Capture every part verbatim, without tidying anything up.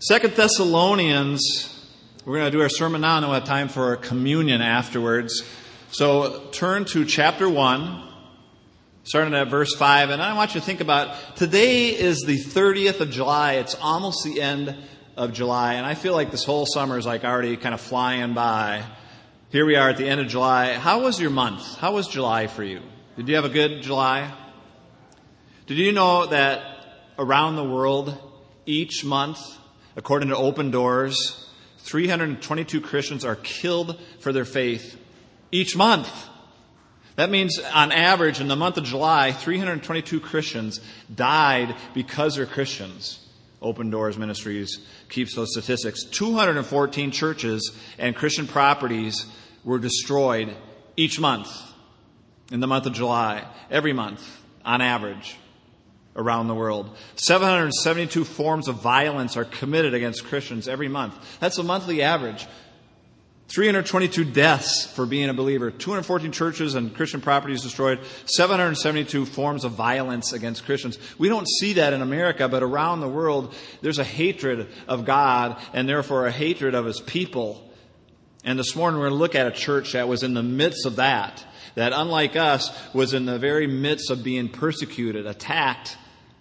Second Thessalonians, we're going to do our sermon now, and then we'll have time for communion afterwards. So turn to chapter one, starting at verse five, and I want you to think about, today is the thirtieth of July. It's almost the end of July, and I feel like this whole summer is like already kind of flying by. Here we are at the end of July. How was your month? How was July for you? Did you have a good July? Did you know that around the world, each month, according to Open Doors, three hundred twenty-two Christians are killed for their faith each month? That means, on average, in the month of July, three hundred twenty-two Christians died because they're Christians. Open Doors Ministries keeps those statistics. two hundred fourteen churches and Christian properties were destroyed each month in the month of July, every month, on average, around the world. seven hundred seventy-two forms of violence are committed against Christians every month. That's a monthly average. three hundred twenty-two deaths for being a believer. two hundred fourteen churches and Christian properties destroyed. seven hundred seventy-two forms of violence against Christians. We don't see that in America, but around the world, there's a hatred of God and therefore a hatred of His people. And this morning we're going to look at a church that was in the midst of that, that unlike us was in the very midst of being persecuted, attacked,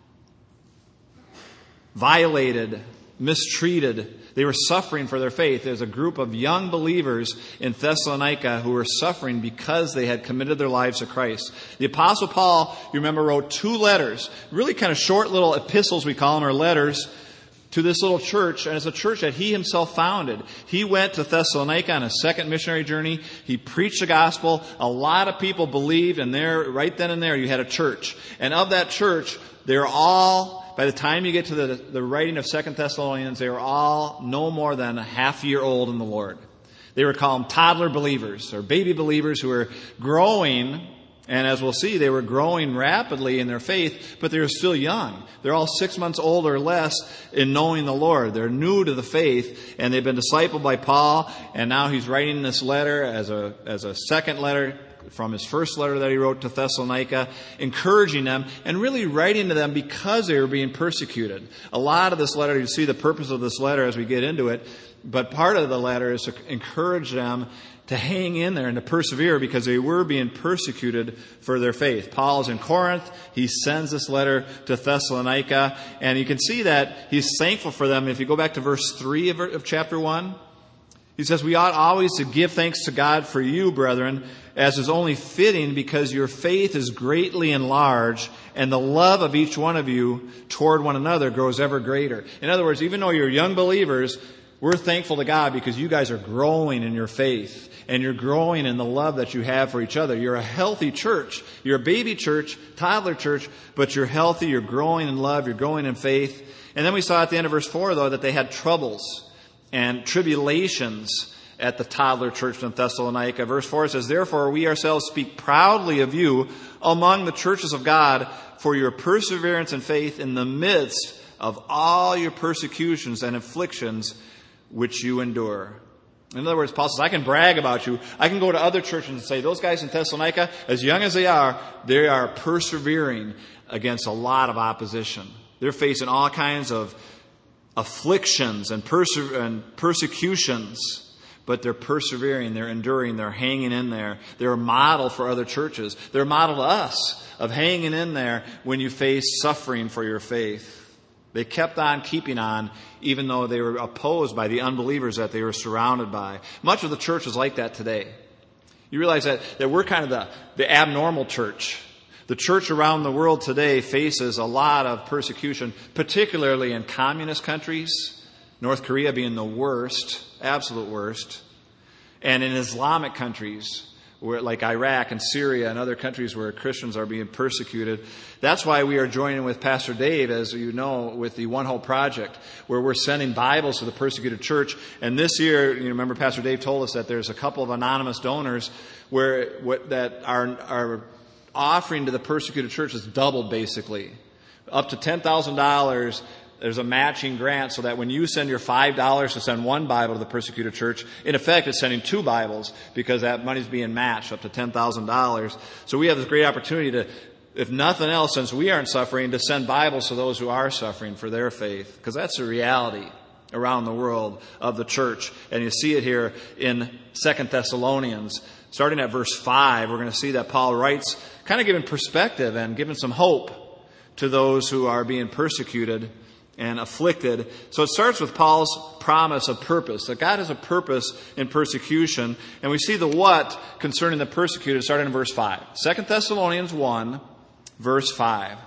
violated, mistreated. They were suffering for their faith. There's a group of young believers in Thessalonica who were suffering because they had committed their lives to Christ. The Apostle Paul, you remember, wrote two letters, really kind of short little epistles, we call them, or letters, to this little church, and it's a church that he himself founded. He went to Thessalonica on a second missionary journey. He preached the gospel. A lot of people believed, and there, right then and there, you had a church. And of that church, they're all, by the time you get to the, the writing of Second Thessalonians, they were all no more than a half year old in the Lord. They were called toddler believers, or baby believers who were growing. And as we'll see, they were growing rapidly in their faith, but they were still young. They're all six months old or less in knowing the Lord. They're new to the faith, and they've been discipled by Paul, and now he's writing this letter as a as a second letter from his first letter that he wrote to Thessalonica, encouraging them and really writing to them because they were being persecuted. A lot of this letter, you see the purpose of this letter as we get into it, but part of the letter is to encourage them to hang in there and to persevere because they were being persecuted for their faith. Paul is in Corinth. He sends this letter to Thessalonica, and you can see that he's thankful for them. If you go back to verse three of, of chapter one, he says, "We ought always to give thanks to God for you, brethren, as is only fitting, because your faith is greatly enlarged, and the love of each one of you toward one another grows ever greater." In other words, even though you're young believers, we're thankful to God because you guys are growing in your faith and you're growing in the love that you have for each other. You're a healthy church. You're a baby church, toddler church, but you're healthy. You're growing in love. You're growing in faith. And then we saw at the end of verse four, though, that they had troubles and tribulations at the toddler church in Thessalonica. Verse four says, "Therefore we ourselves speak proudly of you among the churches of God for your perseverance and faith in the midst of all your persecutions and afflictions which you endure." In other words, Paul says, I can brag about you. I can go to other churches and say, those guys in Thessalonica, as young as they are, they are persevering against a lot of opposition. They're facing all kinds of afflictions and, perse- and persecutions, but they're persevering, they're enduring, they're hanging in there. They're a model for other churches. They're a model to us of hanging in there when you face suffering for your faith. They kept on keeping on, even though they were opposed by the unbelievers that they were surrounded by. Much of the church is like that today. You realize that, that we're kind of the, the abnormal church. The church around the world today faces a lot of persecution, particularly in communist countries, North Korea being the worst, absolute worst, and in Islamic countries, where, like Iraq and Syria and other countries where Christians are being persecuted. That's why we are joining with Pastor Dave, as you know, with the One Hope Project, where we're sending Bibles to the persecuted church. And this year, you remember Pastor Dave told us that there's a couple of anonymous donors where what, that are, are offering to the persecuted church is doubled, basically. Up to ten thousand dollars. There's a matching grant so that when you send your five dollars to send one Bible to the persecuted church, in effect it's sending two Bibles because that money's being matched up to ten thousand dollars. So we have this great opportunity to, if nothing else, since we aren't suffering, to send Bibles to those who are suffering for their faith, because that's the reality around the world of the church. And you see it here in Second Thessalonians. Starting at verse five, we're going to see that Paul writes, kind of giving perspective and giving some hope to those who are being persecuted and afflicted. So it starts with Paul's promise of purpose, that God has a purpose in persecution. And we see the what concerning the persecuted starting in verse five. Second Thessalonians one, verse five.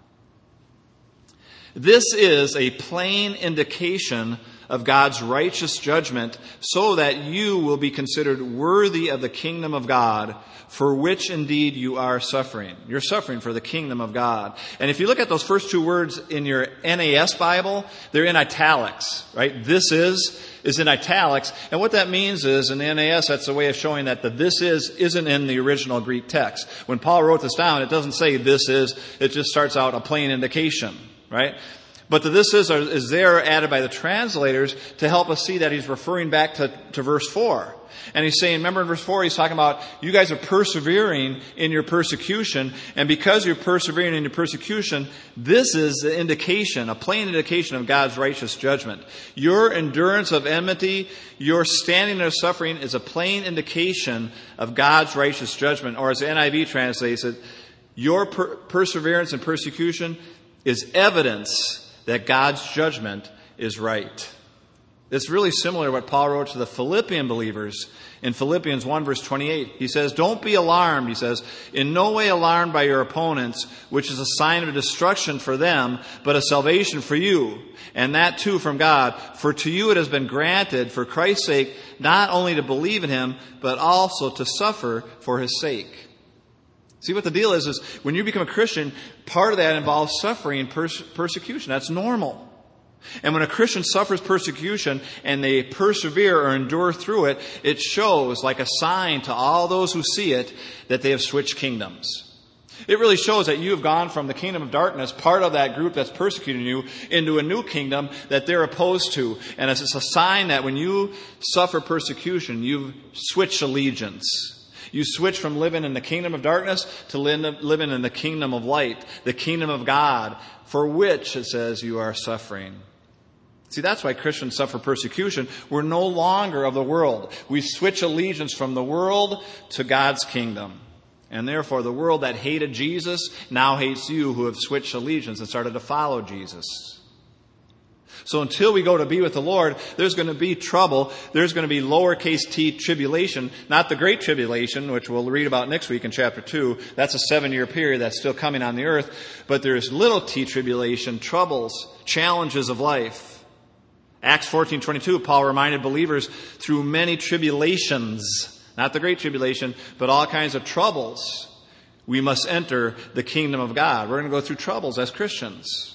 This is a plain indication of God's righteous judgment, so that you will be considered worthy of the kingdom of God, for which indeed you are suffering. You're suffering for the kingdom of God. And if you look at those first two words in your N A S Bible, they're in italics, right? This is is in italics. And what that means is, in the N A S, that's a way of showing that the this is isn't in the original Greek text. When Paul wrote this down, it doesn't say this is, it just starts out a plain indication, right? But the this is is there added by the translators to help us see that he's referring back to, to verse four. And he's saying, remember in verse four, he's talking about you guys are persevering in your persecution. And because you're persevering in your persecution, this is the indication, a plain indication of God's righteous judgment. Your endurance of enmity, your standing of suffering is a plain indication of God's righteous judgment. Or as the N I V translates it, your per- perseverance in persecution is evidence that God's judgment is right. It's really similar to what Paul wrote to the Philippian believers in Philippians one, verse twenty-eight. He says, don't be alarmed, he says, in no way alarmed by your opponents, which is a sign of destruction for them, but a salvation for you, and that too from God. For to you it has been granted, for Christ's sake, not only to believe in him, but also to suffer for his sake. See, what the deal is, is when you become a Christian, part of that involves suffering and pers- persecution. That's normal. And when a Christian suffers persecution and they persevere or endure through it, it shows like a sign to all those who see it that they have switched kingdoms. It really shows that you have gone from the kingdom of darkness, part of that group that's persecuting you, into a new kingdom that they're opposed to. And it's a sign that when you suffer persecution, you've switched allegiance. You switch from living in the kingdom of darkness to living in the kingdom of light, the kingdom of God, for which, it says, you are suffering. See, that's why Christians suffer persecution. We're no longer of the world. We switch allegiance from the world to God's kingdom. And therefore, the world that hated Jesus now hates you who have switched allegiance and started to follow Jesus. So until we go to be with the Lord, there's going to be trouble. There's going to be lowercase t tribulation, not the great tribulation, which we'll read about next week in chapter two. That's a seven-year period that's still coming on the earth. But there's little t tribulation, troubles, challenges of life. Acts fourteen twenty-two, Paul reminded believers through many tribulations, not the great tribulation, but all kinds of troubles, we must enter the kingdom of God. We're going to go through troubles as Christians.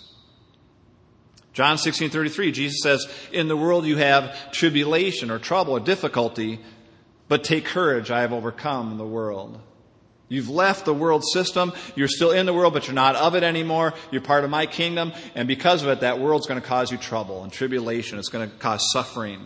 John sixteen thirty-three, Jesus says, in the world you have tribulation or trouble or difficulty, but take courage, I have overcome the world. You've left the world system. You're still in the world, but you're not of it anymore. You're part of my kingdom. And because of it, that world's going to cause you trouble and tribulation. It's going to cause suffering.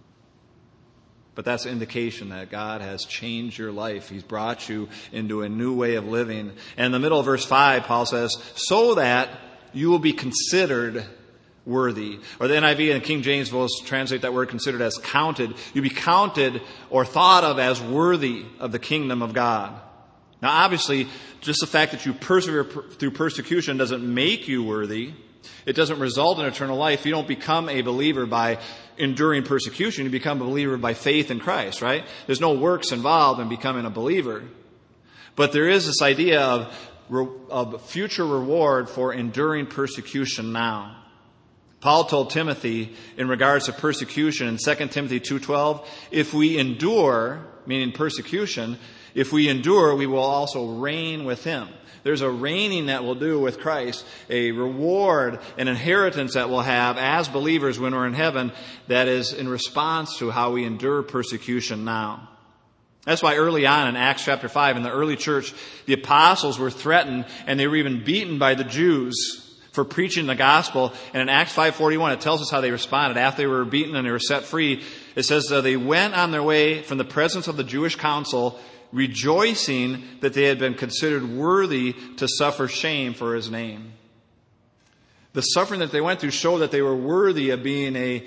But that's an indication that God has changed your life. He's brought you into a new way of living. And in the middle of verse five, Paul says, so that you will be considered worthy. Or the N I V and King James will translate that word considered as counted. You'll be counted or thought of as worthy of the kingdom of God. Now, obviously, just the fact that you persevere through persecution doesn't make you worthy. It doesn't result in eternal life. You don't become a believer by enduring persecution. You become a believer by faith in Christ, right? There's no works involved in becoming a believer. But there is this idea of, of future reward for enduring persecution now. Paul told Timothy in regards to persecution in Second Timothy two twelve, if we endure, meaning persecution, if we endure, we will also reign with him. There's a reigning that we'll do with Christ, a reward, an inheritance that we'll have as believers when we're in heaven that is in response to how we endure persecution now. That's why early on in Acts chapter five, in the early church, the apostles were threatened and they were even beaten by the Jews for preaching the gospel. And in Acts five forty-one, it tells us how they responded. After they were beaten and they were set free, it says uh, they went on their way from the presence of the Jewish council, rejoicing that they had been considered worthy to suffer shame for his name. The suffering that they went through showed that they were worthy of being a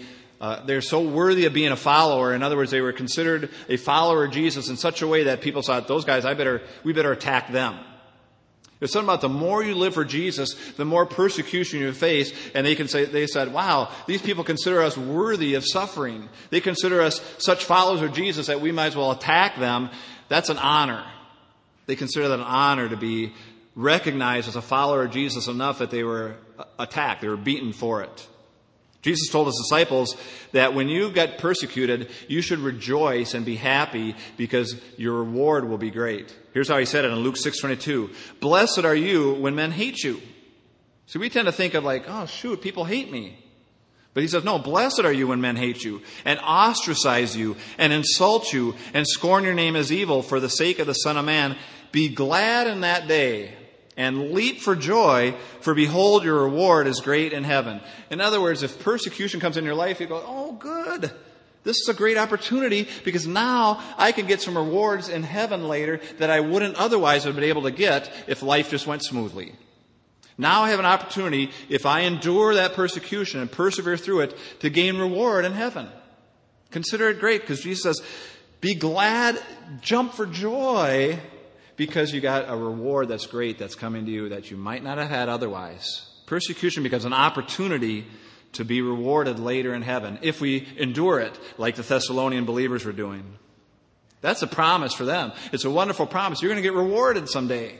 uh, they're so worthy of being a follower. In other words, they were considered a follower of Jesus in such a way that people thought, those guys, I better, we better attack them. There's something about the more you live for Jesus, the more persecution you face. And they can say, they said, wow, these people consider us worthy of suffering. They consider us such followers of Jesus that we might as well attack them. That's an honor. They consider that an honor to be recognized as a follower of Jesus enough that they were attacked. They were beaten for it. Jesus told his disciples that when you get persecuted, you should rejoice and be happy because your reward will be great. Here's how he said it in Luke six twenty-two. Blessed are you when men hate you. See, we tend to think of like, oh, shoot, people hate me. But he says, no, blessed are you when men hate you and ostracize you and insult you and scorn your name as evil for the sake of the Son of Man. Be glad in that day and leap for joy, for behold, your reward is great in heaven. In other words, if persecution comes in your life, you go, oh, good. This is a great opportunity because now I can get some rewards in heaven later that I wouldn't otherwise have been able to get if life just went smoothly. Now I have an opportunity, if I endure that persecution and persevere through it, to gain reward in heaven. Consider it great because Jesus says, be glad, jump for joy, because you got a reward that's great that's coming to you that you might not have had otherwise. Persecution becomes an opportunity to be rewarded later in heaven if we endure it like the Thessalonian believers were doing. That's a promise for them. It's a wonderful promise. You're going to get rewarded someday.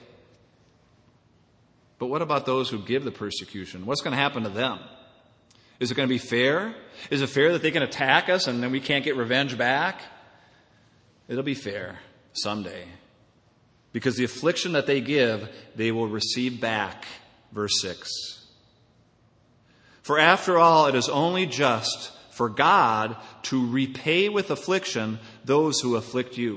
But what about those who give the persecution? What's going to happen to them? Is it going to be fair? Is it fair that they can attack us and then we can't get revenge back? It'll be fair someday. Because the affliction that they give, they will receive back. Verse six. For after all, it is only just for God to repay with affliction those who afflict you.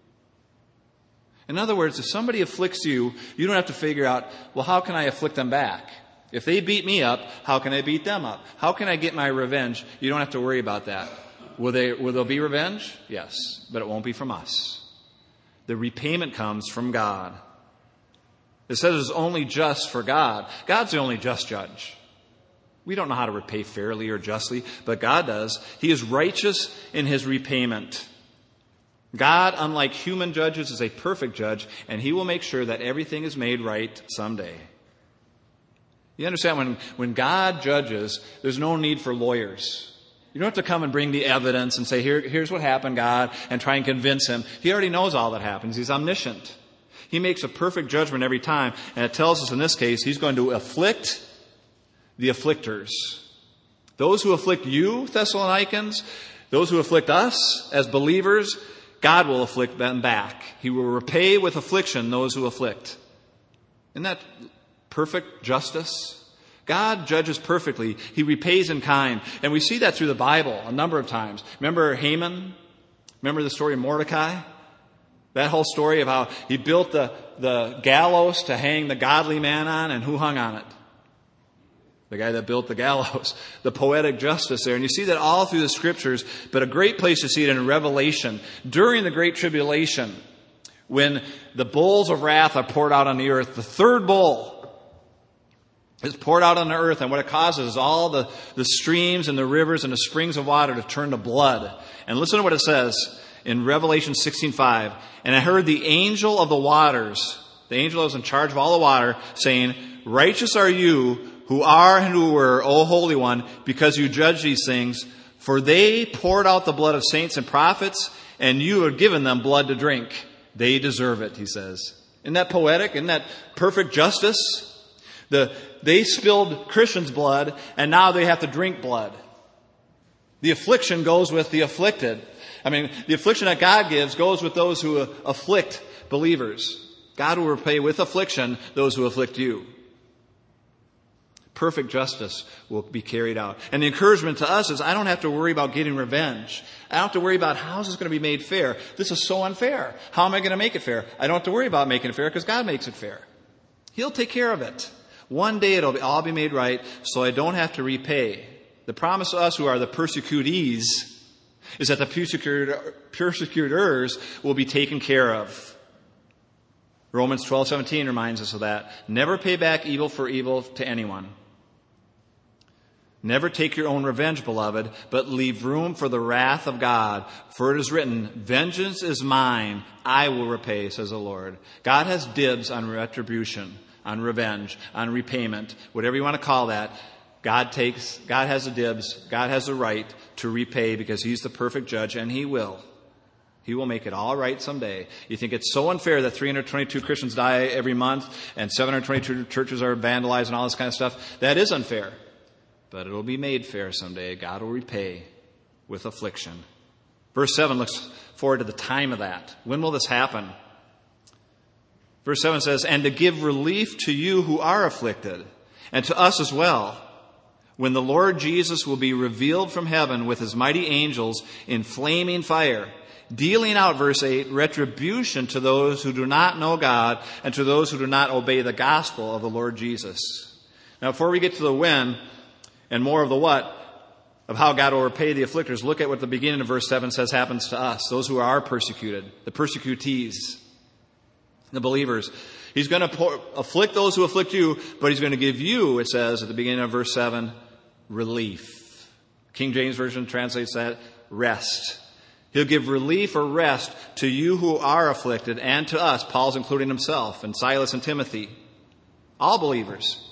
In other words, if somebody afflicts you, you don't have to figure out, well, how can I afflict them back? If they beat me up, how can I beat them up? How can I get my revenge? You don't have to worry about that. Will they, will there be revenge? Yes, but it won't be from us. The repayment comes from God. It says it's only just for God. God's the only just judge. We don't know how to repay fairly or justly, but God does. He is righteous in his repayment. God, unlike human judges, is a perfect judge, and he will make sure that everything is made right someday. You understand, when, when God judges, there's no need for lawyers. You don't have to come and bring the evidence and say, Here, here's what happened, God, and try and convince him. He already knows all that happens. He's omniscient. He makes a perfect judgment every time, and it tells us in this case, he's going to afflict the afflictors. Those who afflict you, Thessalonians, those who afflict us as believers, God will afflict them back. He will repay with affliction those who afflict. Isn't that perfect justice? God judges perfectly. He repays in kind. And we see that through the Bible a number of times. Remember Haman? Remember the story of Mordecai? That whole story of how he built the, the gallows to hang the godly man on, and who hung on it? The guy that built the gallows. The poetic justice there. And you see that all through the scriptures, but a great place to see it in Revelation. During the Great Tribulation, when the bowls of wrath are poured out on the earth, the third bowl is poured out on the earth, and what it causes is all the, the streams and the rivers and the springs of water to turn to blood. And listen to what it says in Revelation sixteen five. And I heard the angel of the waters, the angel that was in charge of all the water, saying, Righteous are you who are and who were, O Holy One, because you judge these things. For they poured out the blood of saints and prophets, and you have given them blood to drink. They deserve it, he says. Isn't that poetic? Isn't that perfect justice? The, they spilled Christians' blood, and now they have to drink blood. The affliction goes with the afflicted. I mean, the affliction that God gives goes with those who afflict believers. God will repay with affliction those who afflict you. Perfect justice will be carried out. And the encouragement to us is I don't have to worry about getting revenge. I don't have to worry about how is this going to be made fair. This is so unfair. How am I going to make it fair? I don't have to worry about making it fair because God makes it fair. He'll take care of it. One day it'll all be made right, so I don't have to repay. The promise to us who are the persecutees is that the persecutor, persecutors will be taken care of. Romans twelve seventeen reminds us of that. Never pay back evil for evil to anyone. Never take your own revenge, beloved, but leave room for the wrath of God. For it is written, vengeance is mine, I will repay, says the Lord. God has dibs on retribution, on revenge, on repayment, whatever you want to call that. God takes, God has the dibs, God has the right to repay because he's the perfect judge, and he will. He will make it all right someday. You think it's so unfair that three hundred twenty-two Christians die every month and seven hundred twenty-two churches are vandalized and all this kind of stuff? That is unfair. But it will be made fair someday. God will repay with affliction. Verse seven looks forward to the time of that. When will this happen? Verse seven says, and to give relief to you who are afflicted, and to us as well, when the Lord Jesus will be revealed from heaven with his mighty angels in flaming fire, dealing out, verse eight, retribution to those who do not know God and to those who do not obey the gospel of the Lord Jesus. Now, before we get to the when, and more of the what, of how God will repay the afflictors, look at what the beginning of verse seven says happens to us, those who are persecuted, the persecutees, the believers. He's going to pour, afflict those who afflict you, but he's going to give you, it says at the beginning of verse seven, relief. King James Version translates that, rest. He'll give relief or rest to you who are afflicted and to us, Paul's including himself, and Silas and Timothy, all believers.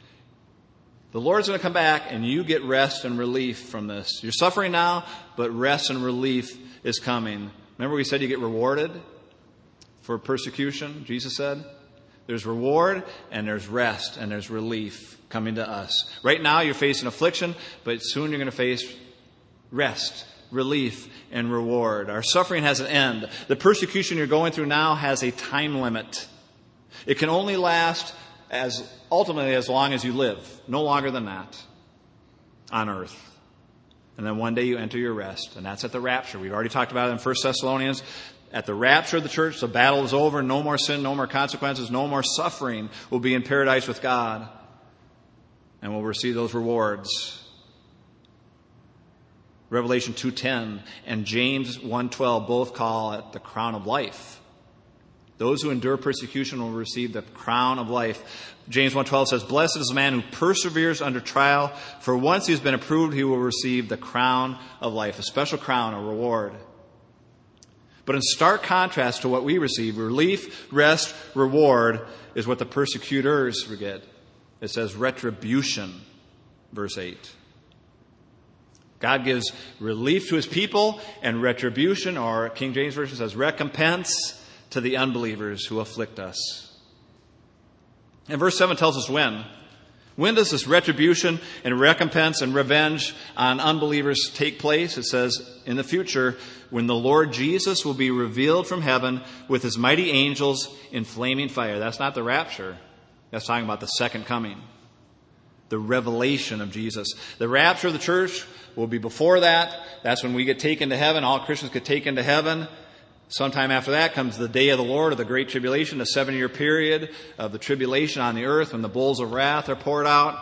The Lord's going to come back and you get rest and relief from this. You're suffering now, but rest and relief is coming. Remember we said you get rewarded for persecution, Jesus said? There's reward and there's rest and there's relief coming to us. Right now you're facing affliction, but soon you're going to face rest, relief, and reward. Our suffering has an end. The persecution you're going through now has a time limit. It can only last as ultimately as long as you live, no longer than that on earth. And then one day you enter your rest, and that's at the rapture. We've already talked about it in First Thessalonians. At the rapture of the church, the battle is over, no more sin, no more consequences, no more suffering. We'll be in paradise with God, and we'll receive those rewards. Revelation two ten and James one twelve both call it the crown of life. Those who endure persecution will receive the crown of life. James one twelve says, blessed is the man who perseveres under trial, for once he has been approved, he will receive the crown of life, a special crown, a reward. But in stark contrast to what we receive, relief, rest, reward, is what the persecutors get. It says retribution, verse eight. God gives relief to his people and retribution, or King James Version says recompense, to the unbelievers who afflict us. And verse seven tells us when. When does this retribution and recompense and revenge on unbelievers take place? It says in the future, when the Lord Jesus will be revealed from heaven with his mighty angels in flaming fire. That's not the rapture. That's talking about the second coming. The revelation of Jesus. The rapture of the church will be before that. That's when we get taken to heaven. All Christians get taken to heaven. Sometime after that comes the day of the Lord, or the great tribulation, the seven-year period of the tribulation on the earth when the bowls of wrath are poured out.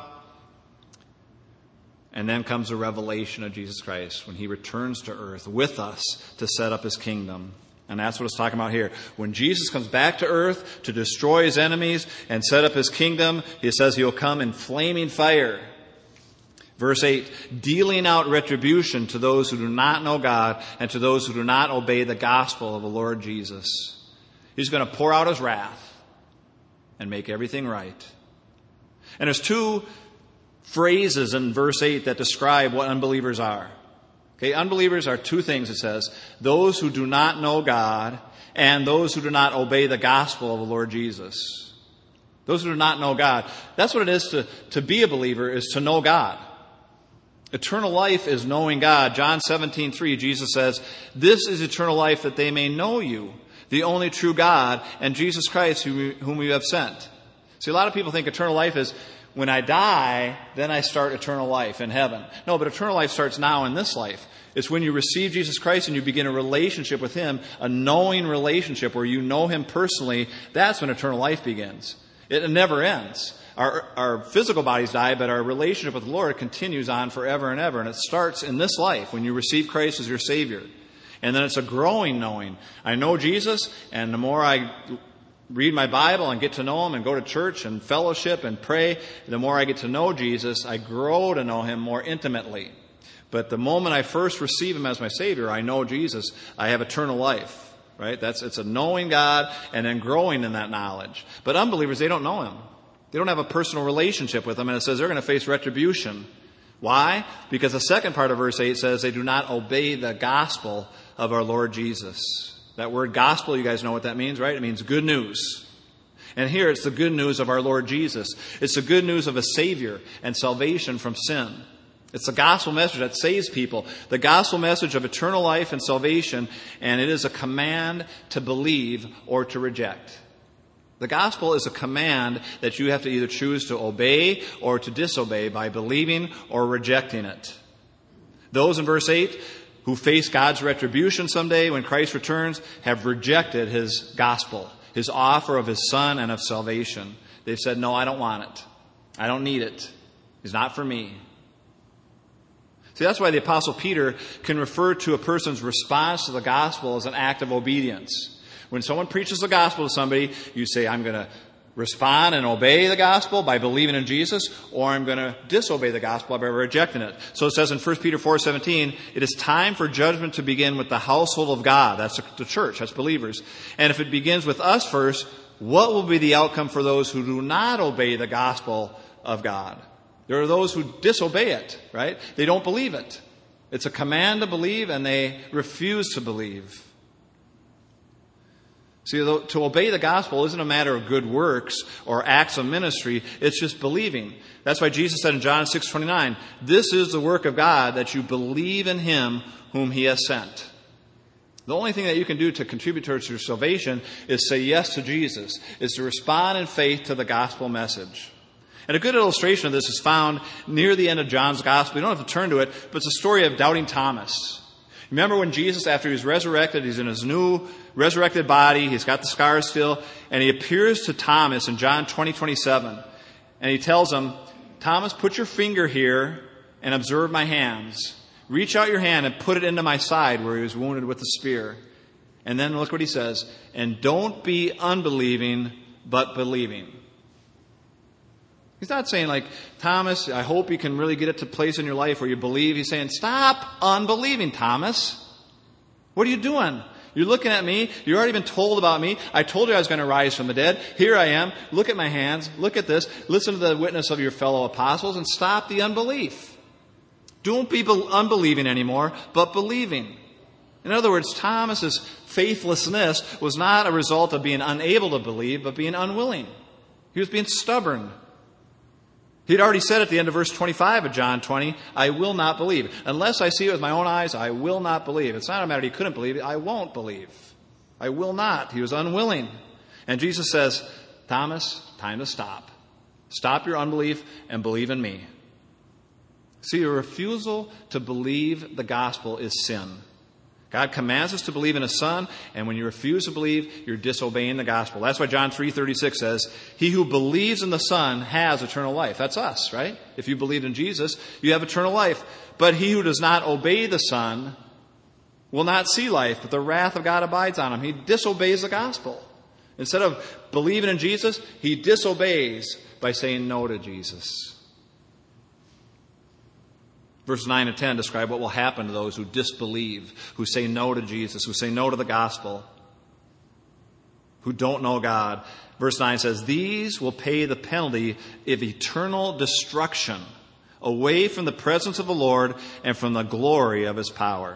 And then comes the revelation of Jesus Christ when he returns to earth with us to set up his kingdom. And that's what it's talking about here. When Jesus comes back to earth to destroy his enemies and set up his kingdom, he says he'll come in flaming fire. Verse eight, dealing out retribution to those who do not know God and to those who do not obey the gospel of the Lord Jesus. He's going to pour out his wrath and make everything right. And there's two phrases in verse eight that describe what unbelievers are. Okay, unbelievers are two things, it says. Those who do not know God and those who do not obey the gospel of the Lord Jesus. Those who do not know God. That's what it is to, to be a believer, is to know God. Eternal life is knowing God. John seventeen three, Jesus says, this is eternal life, that they may know you, the only true God, and Jesus Christ, whom you have sent. See, a lot of people think eternal life is when I die, then I start eternal life in heaven. No, but eternal life starts now in this life. It's when you receive Jesus Christ and you begin a relationship with him, a knowing relationship where you know him personally. That's when eternal life begins. It never ends. Our, our physical bodies die, but our relationship with the Lord continues on forever and ever. And it starts in this life when you receive Christ as your Savior. And then it's a growing knowing. I know Jesus, and the more I read my Bible and get to know Him and go to church and fellowship and pray, the more I get to know Jesus, I grow to know Him more intimately. But the moment I first receive Him as my Savior, I know Jesus, I have eternal life. Right? That's, it's a knowing God and then growing in that knowledge. But unbelievers, they don't know Him. They don't have a personal relationship with Him, and it says they're going to face retribution. Why? Because the second part of verse eight says they do not obey the gospel of our Lord Jesus. That word gospel, you guys know what that means, right? It means good news. And here it's the good news of our Lord Jesus. It's the good news of a Savior and salvation from sin. It's the gospel message that saves people. The gospel message of eternal life and salvation, and it is a command to believe or to reject. The gospel is a command that you have to either choose to obey or to disobey by believing or rejecting it. Those in verse eight who face God's retribution someday when Christ returns have rejected His gospel, His offer of His Son and of salvation. They've said, no, I don't want it. I don't need it. It's not for me. See, that's why the Apostle Peter can refer to a person's response to the gospel as an act of obedience. When someone preaches the gospel to somebody, you say, I'm going to respond and obey the gospel by believing in Jesus, or I'm going to disobey the gospel by rejecting it. So it says in First Peter four seventeen, it is time for judgment to begin with the household of God. That's the church, that's believers. And if it begins with us first, what will be the outcome for those who do not obey the gospel of God? There are those who disobey it, right? They don't believe it. It's a command to believe, and they refuse to believe. See, to obey the gospel isn't a matter of good works or acts of ministry. It's just believing. That's why Jesus said in John six twenty-nine, this is the work of God, that you believe in Him whom He has sent. The only thing that you can do to contribute towards your salvation is say yes to Jesus, is to respond in faith to the gospel message. And a good illustration of this is found near the end of John's gospel. You don't have to turn to it, but it's a story of doubting Thomas. Remember when Jesus, after he was resurrected, he's in his new resurrected body, he's got the scars still, and he appears to Thomas in John twenty twenty-seven. And he tells him, Thomas, put your finger here and observe my hands. Reach out your hand and put it into my side where he was wounded with the spear. And then look what he says, and don't be unbelieving, but believing. He's not saying like, Thomas, I hope you can really get it to place in your life where you believe. He's saying, stop unbelieving, Thomas. What are you doing? You're looking at me. You've already been told about me. I told you I was going to rise from the dead. Here I am. Look at my hands. Look at this. Listen to the witness of your fellow apostles and stop the unbelief. Don't be unbelieving anymore, but believing. In other words, Thomas's faithlessness was not a result of being unable to believe, but being unwilling. He was being stubborn. He'd already said at the end of verse twenty-five of John twenty, I will not believe. Unless I see it with my own eyes, I will not believe. It's not a matter he couldn't believe. I won't believe. I will not. He was unwilling. And Jesus says, Thomas, time to stop. Stop your unbelief and believe in me. See, a refusal to believe the gospel is sin. God commands us to believe in His Son, and when you refuse to believe, you're disobeying the gospel. That's why John three thirty-six says, he who believes in the Son has eternal life. That's us, right? If you believe in Jesus, you have eternal life. But he who does not obey the Son will not see life, but the wrath of God abides on him. He disobeys the gospel. Instead of believing in Jesus, he disobeys by saying no to Jesus. Verses nine and ten describe what will happen to those who disbelieve, who say no to Jesus, who say no to the gospel, who don't know God. Verse nine says, these will pay the penalty of eternal destruction, away from the presence of the Lord and from the glory of His power.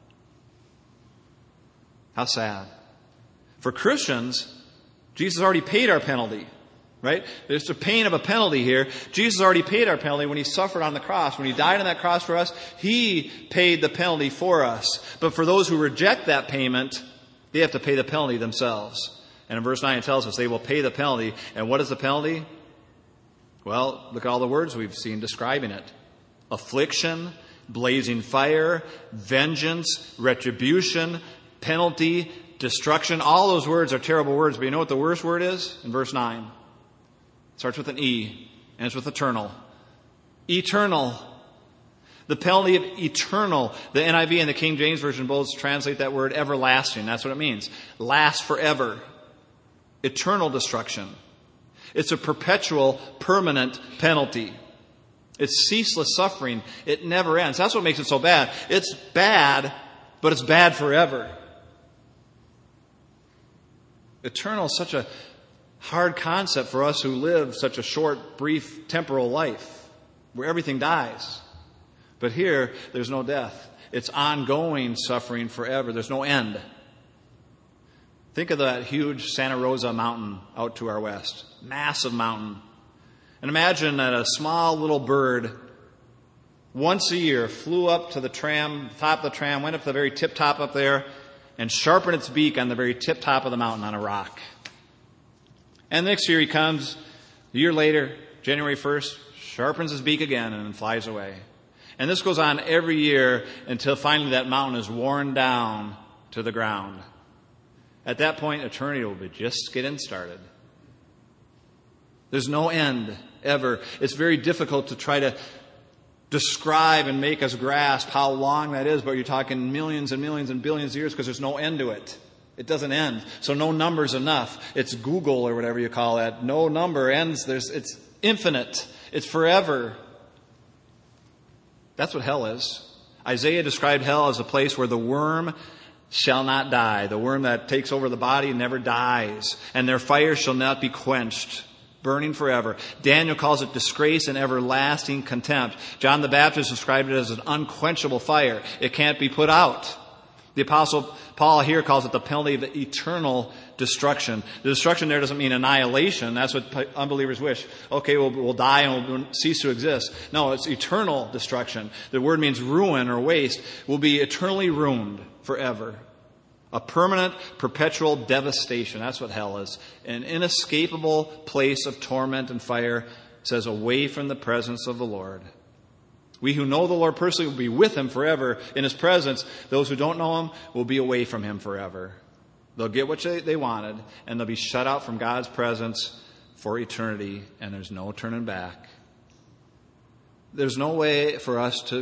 How sad. For Christians, Jesus already paid our penalty. Right? There's the pain of a penalty here. Jesus already paid our penalty when He suffered on the cross. When He died on that cross for us, He paid the penalty for us. But for those who reject that payment, they have to pay the penalty themselves. And in verse nine it tells us they will pay the penalty. And what is the penalty? Well, look at all the words we've seen describing it. Affliction, blazing fire, vengeance, retribution, penalty, destruction. All those words are terrible words. But you know what the worst word is? In verse nine. It starts with an E, and it's with eternal. Eternal. The penalty of eternal. The N I V and the King James Version both translate that word everlasting. That's what it means. Last forever. eternal destruction. It's a perpetual, permanent penalty. It's ceaseless suffering. It never ends. That's what makes it so bad. It's bad, but it's bad forever. Eternal is such a hard concept for us who live such a short, brief, temporal life where everything dies. But here, there's no death. It's ongoing suffering forever. There's no end. Think of that huge Santa Rosa mountain out to our west. Massive mountain. And imagine that a small little bird once a year flew up to the tram, top of the tram, went up to the very tip top up there, and sharpened its beak on the very tip top of the mountain on a rock. And next year he comes, a year later, January first, sharpens his beak again and then flies away. And this goes on every year until finally that mountain is worn down to the ground. At that point, eternity will be just getting started. There's no end, ever. It's very difficult to try to describe and make us grasp how long that is, but you're talking millions and millions and billions of years because there's no end to it. It doesn't end. So no number's enough. It's Google or whatever you call that. No number ends. There's, it's infinite. It's forever. That's what hell is. Isaiah described hell as a place where the worm shall not die. The worm that takes over the body never dies. And their fire shall not be quenched, burning forever. Daniel calls it disgrace and everlasting contempt. John the Baptist described it as an unquenchable fire. It can't be put out. The Apostle Paul here calls it the penalty of eternal destruction. The destruction there doesn't mean annihilation. That's what unbelievers wish. Okay, we'll, we'll die and we'll cease to exist. No, it's eternal destruction. The word means ruin or waste. We'll be eternally ruined forever. A permanent, perpetual devastation. That's what hell is. An inescapable place of torment and fire. It says, away from the presence of the Lord. We who know the Lord personally will be with Him forever in His presence. Those who don't know Him will be away from Him forever. They'll get what they, they wanted, and they'll be shut out from God's presence for eternity, and there's no turning back. There's no way for us to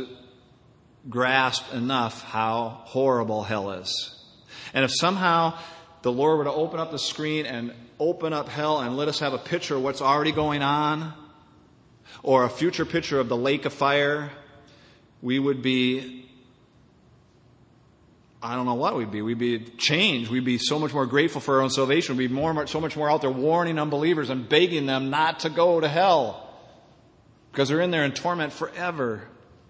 grasp enough how horrible hell is. And if somehow the Lord were to open up the screen and open up hell and let us have a picture of what's already going on, or a future picture of the lake of fire, we would be, I don't know what we'd be. We'd be changed. We'd be so much more grateful for our own salvation. We'd be more, so much more out there warning unbelievers and begging them not to go to hell because they're in there in torment forever.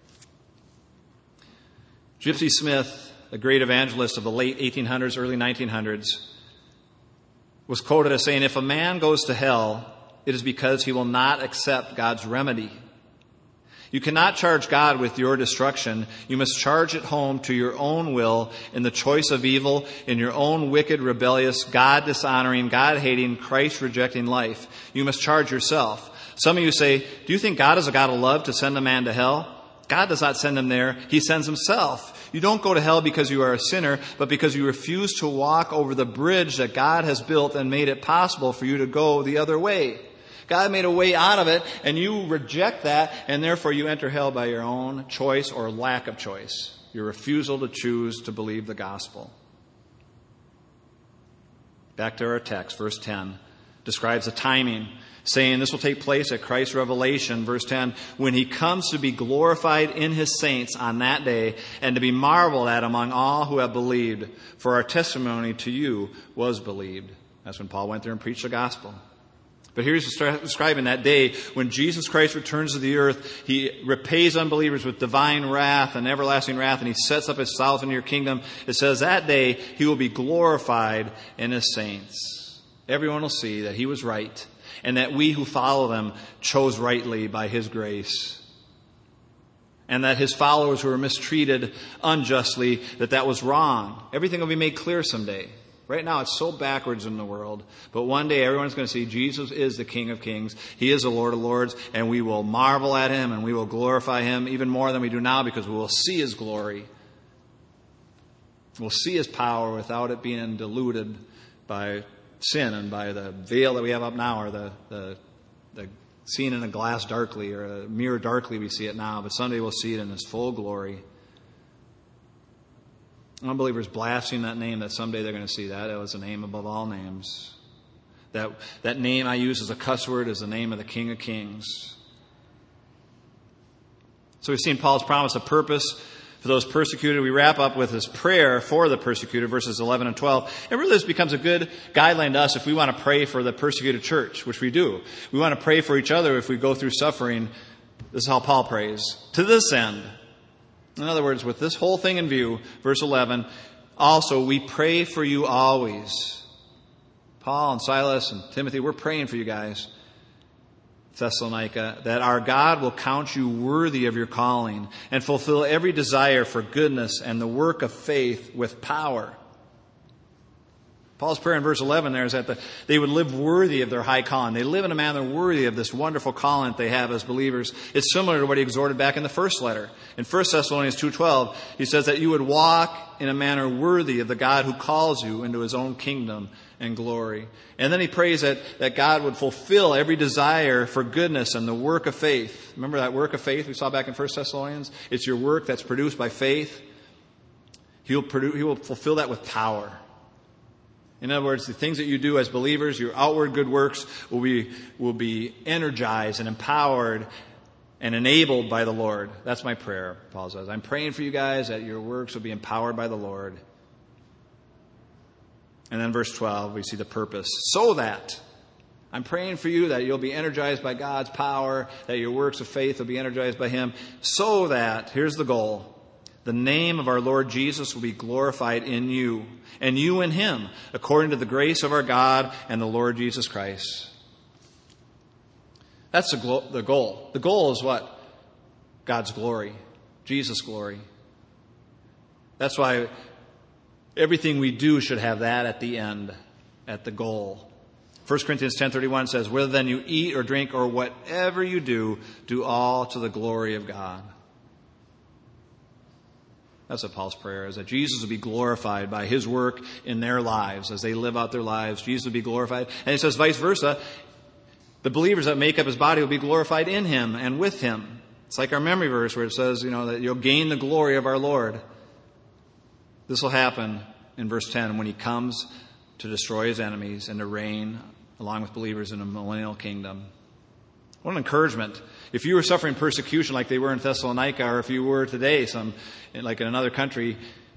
Gypsy Smith, the great evangelist of the late eighteen hundreds, early nineteen hundreds, was quoted as saying, if a man goes to hell, it is because he will not accept God's remedy. You cannot charge God with your destruction. You must charge it home to your own will in the choice of evil, in your own wicked, rebellious, God-dishonoring, God-hating, Christ-rejecting life. You must charge yourself. Some of you say, do you think God is a God of love to send a man to hell? God does not send him there. He sends himself. You don't go to hell because you are a sinner, but because you refuse to walk over the bridge that God has built and made it possible for you to go the other way. God made a way out of it, and you reject that, and therefore you enter hell by your own choice or lack of choice. Your refusal to choose to believe the gospel. Back to our text, verse ten, describes the timing, saying this will take place at Christ's revelation, verse ten, when He comes to be glorified in His saints on that day and to be marveled at among all who have believed, for our testimony to you was believed. That's when Paul went there and preached the gospel. But here's describing that day when Jesus Christ returns to the earth. He repays unbelievers with divine wrath and everlasting wrath, and He sets up His thousand-year kingdom. It says that day He will be glorified in His saints. Everyone will see that He was right, and that we who follow Him chose rightly by His grace. And that His followers who were mistreated unjustly, that that was wrong. Everything will be made clear someday. Right now it's so backwards in the world, but one day everyone's going to see Jesus is the King of Kings. He is the Lord of Lords, and we will marvel at Him and we will glorify Him even more than we do now because we will see His glory. We'll see His power without it being diluted by sin and by the veil that we have up now, or the, the, the seen in a glass darkly or a mirror darkly we see it now, but someday we'll see it in His full glory. Unbelievers blaspheme that name, that someday they're going to see that. It was a name above all names. That, that name I use as a cuss word is the name of the King of Kings. So we've seen Paul's promise of purpose for those persecuted. We wrap up with his prayer for the persecuted, verses eleven and twelve. And really this becomes a good guideline to us if we want to pray for the persecuted church, which we do. We want to pray for each other if we go through suffering. This is how Paul prays. To this end. In other words, with this whole thing in view, verse eleven, also we pray for you always. Paul and Silas and Timothy, we're praying for you guys, Thessalonica, that our God will count you worthy of your calling and fulfill every desire for goodness and the work of faith with power. Paul's prayer in verse eleven there is that the, they would live worthy of their high calling. They live in a manner worthy of this wonderful calling that they have as believers. It's similar to what he exhorted back in the first letter. In First Thessalonians two twelve, he says that you would walk in a manner worthy of the God who calls you into his own kingdom and glory. And then he prays that, that God would fulfill every desire for goodness and the work of faith. Remember that work of faith we saw back in First Thessalonians? It's your work that's produced by faith. He'll produce, he will fulfill that with power. In other words, the things that you do as believers, your outward good works, will be, will be energized and empowered and enabled by the Lord. That's my prayer, Paul says. I'm praying for you guys that your works will be empowered by the Lord. And then verse twelve, we see the purpose. So that, I'm praying for you that you'll be energized by God's power, that your works of faith will be energized by him, so that, here's the goal, the name of our Lord Jesus will be glorified in you, and you in him, according to the grace of our God and the Lord Jesus Christ. That's the, glo- the goal. The goal is what? God's glory. Jesus' glory. That's why everything we do should have that at the end, at the goal. First Corinthians ten thirty-one says, whether then you eat or drink or whatever you do, do all to the glory of God. That's what Paul's prayer is, that Jesus will be glorified by his work in their lives. As they live out their lives, Jesus will be glorified. And he says vice versa, the believers that make up his body will be glorified in him and with him. It's like our memory verse where it says, you know, that you'll gain the glory of our Lord. This will happen in verse ten when he comes to destroy his enemies and to reign along with believers in a millennial kingdom. What an encouragement. If you were suffering persecution like they were in Thessalonica, or if you were today, some like in another country,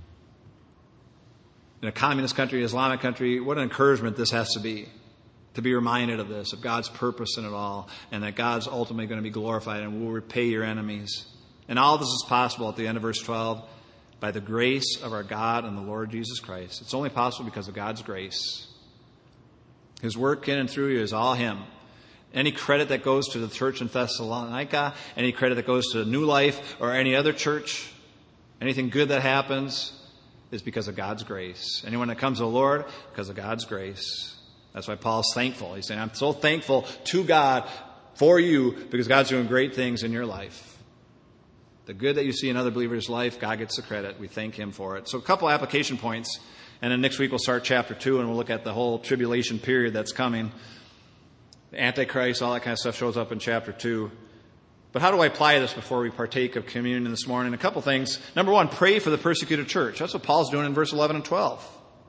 in a communist country, Islamic country, what an encouragement this has to be. To be reminded of this, of God's purpose in it all, and that God's ultimately going to be glorified and will repay your enemies. And all this is possible at the end of verse twelve by the grace of our God and the Lord Jesus Christ. It's only possible because of God's grace. His work in and through you is all him. Any credit that goes to the church in Thessalonica, any credit that goes to New Life or any other church, anything good that happens is because of God's grace. Anyone that comes to the Lord, because of God's grace. That's why Paul's thankful. He's saying, I'm so thankful to God for you because God's doing great things in your life. The good that you see in other believers' life, God gets the credit. We thank him for it. So a couple application points. And then next week we'll start chapter two and we'll look at the whole tribulation period that's coming. The Antichrist, all that kind of stuff shows up in chapter two. But how do I apply this before we partake of communion this morning? A couple things. Number one, pray for the persecuted church. That's what Paul's doing in verse eleven and twelve.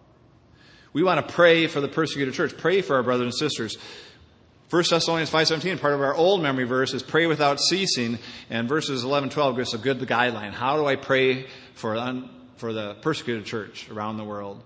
We want to pray for the persecuted church. Pray for our brothers and sisters. First Thessalonians five seventeen, part of our old memory verse, is pray without ceasing. And verses eleven and twelve gives us a good guideline. How do I pray for, un, for the persecuted church around the world?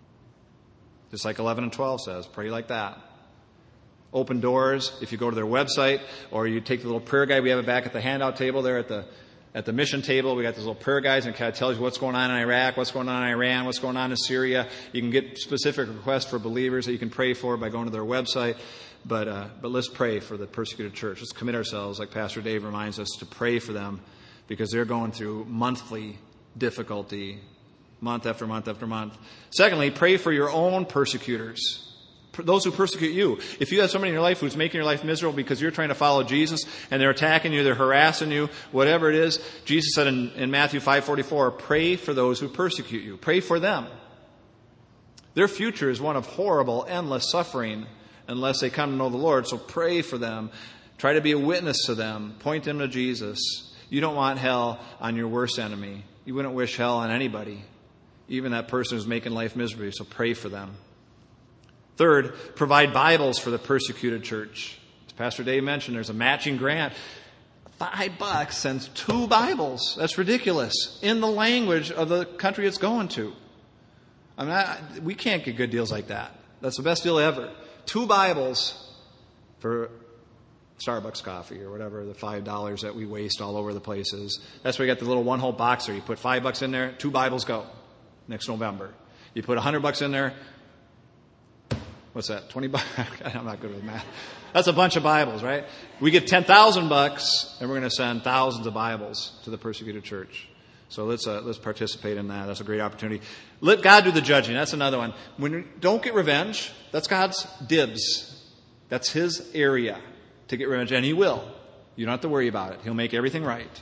Just like eleven and twelve says, pray like that. Open doors. If you go to their website or you take the little prayer guide, we have it back at the handout table there at the at the mission table. We got these little prayer guides and it kind of tells you what's going on in Iraq, what's going on in Iran, what's going on in Syria. You can get specific requests for believers that you can pray for by going to their website. But uh, but let's pray for the persecuted church. Let's commit ourselves, like Pastor Dave reminds us, to pray for them because they're going through monthly difficulty, month after month after month. Secondly, pray for your own persecutors. Those who persecute you. If you have somebody in your life who's making your life miserable because you're trying to follow Jesus and they're attacking you, they're harassing you, whatever it is, Jesus said in, in Matthew five forty-four, pray for those who persecute you. Pray for them. Their future is one of horrible, endless suffering unless they come to know the Lord. So pray for them. Try to be a witness to them. Point them to Jesus. You don't want hell on your worst enemy. You wouldn't wish hell on anybody, even that person who's making life miserable. So pray for them. Third, provide Bibles for the persecuted church. As Pastor Dave mentioned, there's a matching grant. Five bucks sends two Bibles. That's ridiculous. In the language of the country it's going to. I mean, I, we can't get good deals like that. That's the best deal ever. Two Bibles for Starbucks coffee or whatever, the five dollars that we waste all over the places. That's where you got the little one-hole box there. You put five bucks in there, two Bibles go next November. You put a hundred bucks in there, what's that, twenty bucks? I'm not good with math. That's a bunch of Bibles, right? We get ten thousand bucks, and we're going to send thousands of Bibles to the persecuted church. So let's uh, let's participate in that. That's a great opportunity. Let God do the judging. That's another one. When you, don't get revenge. That's God's dibs. That's His area to get revenge, and He will. You don't have to worry about it. He'll make everything right.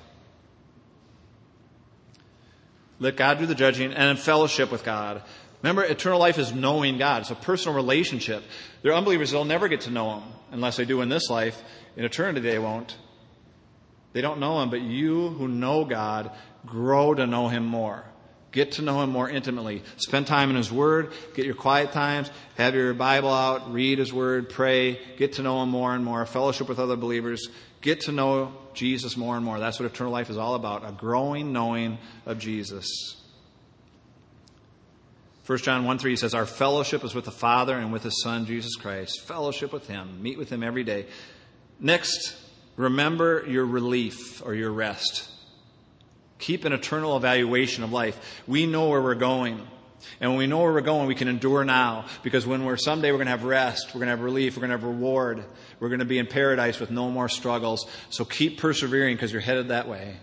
Let God do the judging, and in fellowship with God. Remember, eternal life is knowing God. It's a personal relationship. They're unbelievers. They'll never get to know Him unless they do in this life. In eternity, they won't. They don't know Him, but you who know God, grow to know Him more. Get to know Him more intimately. Spend time in His Word. Get your quiet times. Have your Bible out. Read His Word. Pray. Get to know Him more and more. Fellowship with other believers. Get to know Jesus more and more. That's what eternal life is all about. A growing knowing of Jesus. First John one three says, our fellowship is with the Father and with His Son, Jesus Christ. Fellowship with Him. Meet with Him every day. Next, remember your relief or your rest. Keep an eternal evaluation of life. We know where we're going. And when we know where we're going, we can endure now. Because when we're someday we're going to have rest, we're going to have relief, we're going to have reward. We're going to be in paradise with no more struggles. So keep persevering because you're headed that way.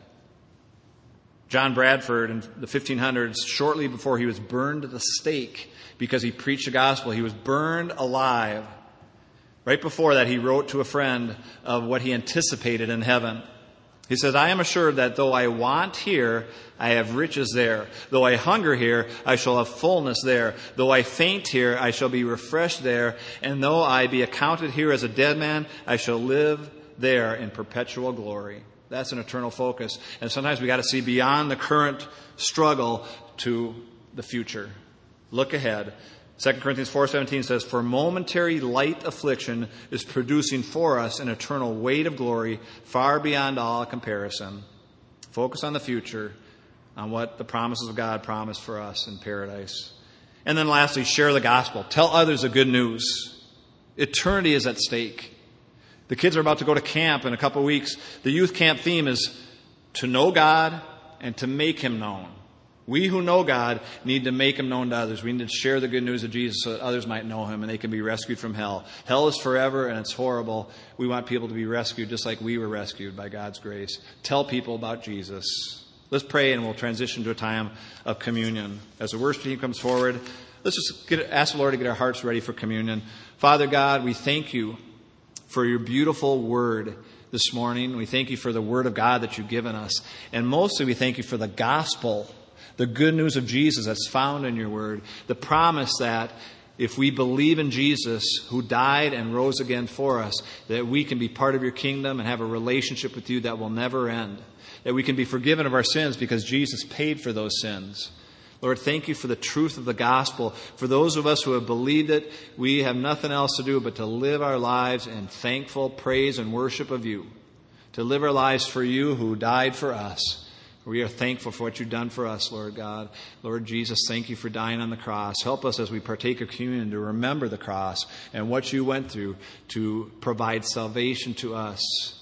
John Bradford in the fifteen hundreds, shortly before he was burned at the stake because he preached the gospel, he was burned alive. Right before that, he wrote to a friend of what he anticipated in heaven. He says, I am assured that though I want here, I have riches there. Though I hunger here, I shall have fullness there. Though I faint here, I shall be refreshed there. And though I be accounted here as a dead man, I shall live there in perpetual glory. That's an eternal focus. And sometimes we got to see beyond the current struggle to the future. Look ahead. Second Corinthians four seventeen says, for momentary light affliction is producing for us an eternal weight of glory far beyond all comparison. Focus on the future, on what the promises of God promise for us in paradise. And then lastly, share the gospel. Tell others the good news. Eternity is at stake. The kids are about to go to camp in a couple of weeks. The youth camp theme is to know God and to make Him known. We who know God need to make Him known to others. We need to share the good news of Jesus so that others might know Him and they can be rescued from hell. Hell is forever and it's horrible. We want people to be rescued just like we were rescued by God's grace. Tell people about Jesus. Let's pray and we'll transition to a time of communion. As the worship team comes forward, let's just get, ask the Lord to get our hearts ready for communion. Father God, we thank You for Your beautiful word this morning. We thank You for the word of God that You've given us. And mostly we thank You for the gospel, the good news of Jesus that's found in Your word. The promise that if we believe in Jesus, who died and rose again for us, that we can be part of Your kingdom and have a relationship with You that will never end. That we can be forgiven of our sins because Jesus paid for those sins. Lord, thank You for the truth of the gospel. For those of us who have believed it, we have nothing else to do but to live our lives in thankful praise and worship of You. To live our lives for You who died for us. We are thankful for what You've done for us, Lord God. Lord Jesus, thank You for dying on the cross. Help us as we partake of communion to remember the cross and what You went through to provide salvation to us.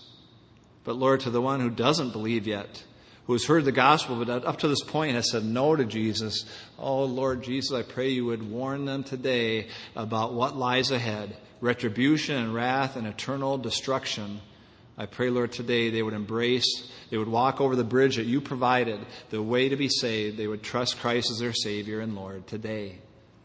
But Lord, to the one who doesn't believe yet, who has heard the gospel but up to this point has said no to Jesus, oh Lord Jesus, I pray You would warn them today about what lies ahead. Retribution and wrath and eternal destruction. I pray, Lord, today they would embrace, they would walk over the bridge that You provided, the way to be saved. They would trust Christ as their Savior and Lord today.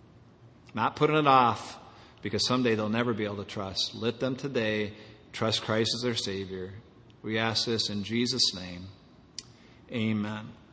Not putting it off because someday they'll never be able to trust. Let them today trust Christ as their Savior. We ask this in Jesus' name. Amen.